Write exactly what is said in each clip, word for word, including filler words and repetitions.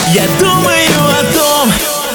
Я думаю о том.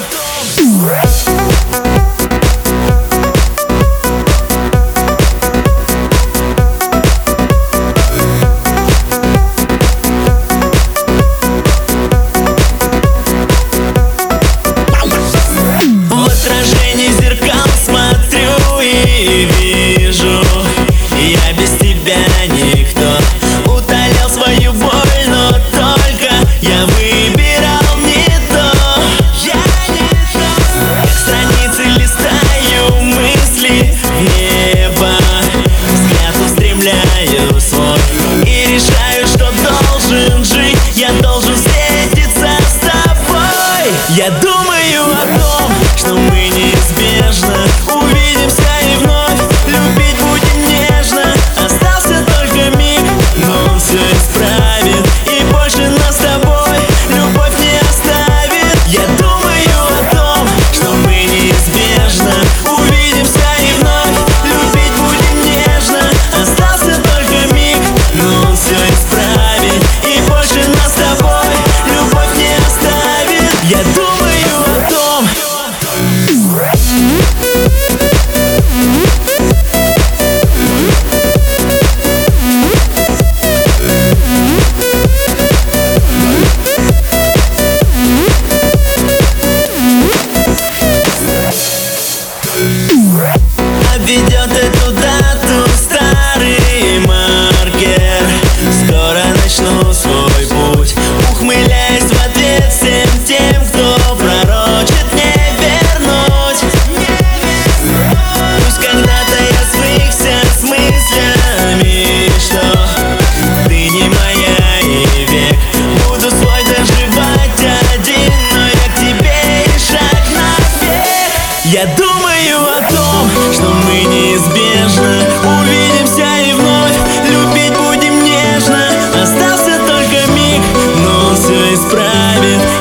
В отражении зеркал смотрю и вижу, я без тебя никто. Утолял свою боль, но только я выбирал не то. Я не то. Как страницы листаю мысли в небо, взгляд устремляю свой и решаю, что должен жить. Я должен встретиться с тобой. Я думаю о том, что мы неизбежно увидимся и вновь любить будем нежно. Остался только миг, но он все исправит, и больше нас с тобой любовь не оставит. Я думаю о том, что мы неизбежно увидимся и вновь любить будем нежно. Остался только миг, но он все исправит, и больше нас с тобой любовь не оставит. Я думаю о том. Обведет эту дату старый маркер. Скоро начну свой путь, ухмыляясь в ответ всем тем, кто пророчит не вернуть. Пусть когда-то я свыкся с мыслями, что ты не моя и век буду свой доживать один, но я к тебе и шаг навек. Я думаю о том, что мы неизбежно увидимся и вновь любить будем нежно. Остался только миг, но он все исправит,